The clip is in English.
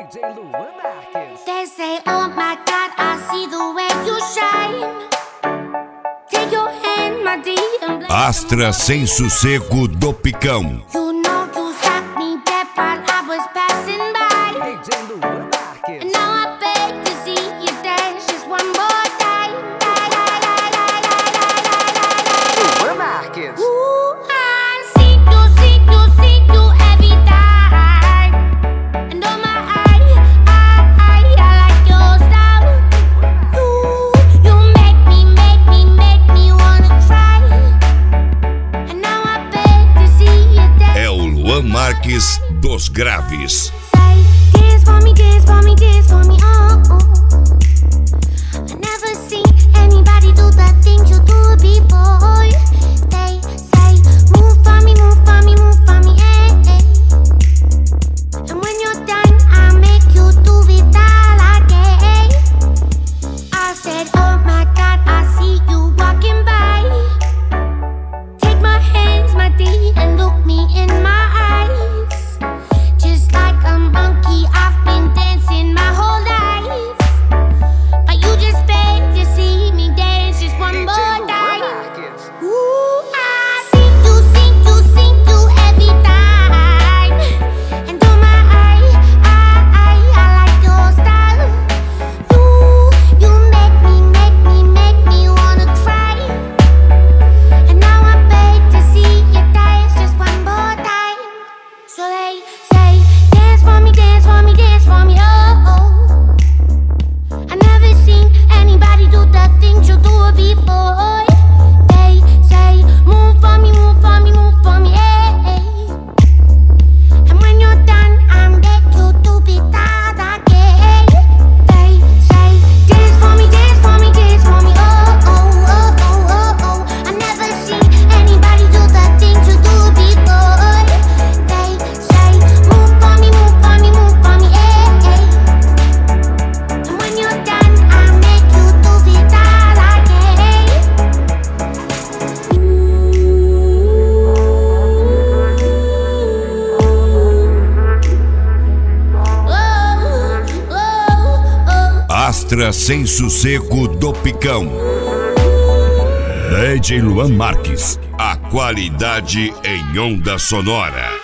DJ Luan Marques. They say, oh my God, I see the way you shine. Take your hand, my dear, and bless Astra Sem Sossego do Picão. You know you stopped me dead while I was passing by. DJ Luan Marques. And now I beg to see you dance just one more time. Luan Marques. Ooh, I see you every time. And oh my, I like your style. You make me wanna cry. And now I beg to see you dance. É o Luan Marques dos Graves. Say, dance for me, dance for me, dance for me, oh, oh. I never seen anybody do the things you do before. They say, move for me, move for me, move for me, eh, eh. And when you're done, I'll make you do it all again. I said, oh my God, I see you walking by. Take my hands, my dear, and look me in my eyes. Just like a monkey, I've been dancing my whole life. But you just beg to see me dance just one DJ more Luan time. Marques. Ooh, I see you every time. And oh my, I like your style. You make me wanna cry. And now I beg to see you dance just one more time. So they say, dance for me, dance for me, dance for me, oh, oh. I never seen anybody do the things you do before. They say, move for me, move for me, move for me, eh, eh. And when you're done, I'm back you to be that again. They say, dance for me, dance for me, dance for me, oh, oh, oh, oh, oh, oh. I never seen anybody do the things you do before. They say, move for me, move for me, move for me, eh, eh. And when you're done, I'll make you do it all again. Astra Sem Sossego do Picão. DJ Luan Marques. A qualidade em onda sonora.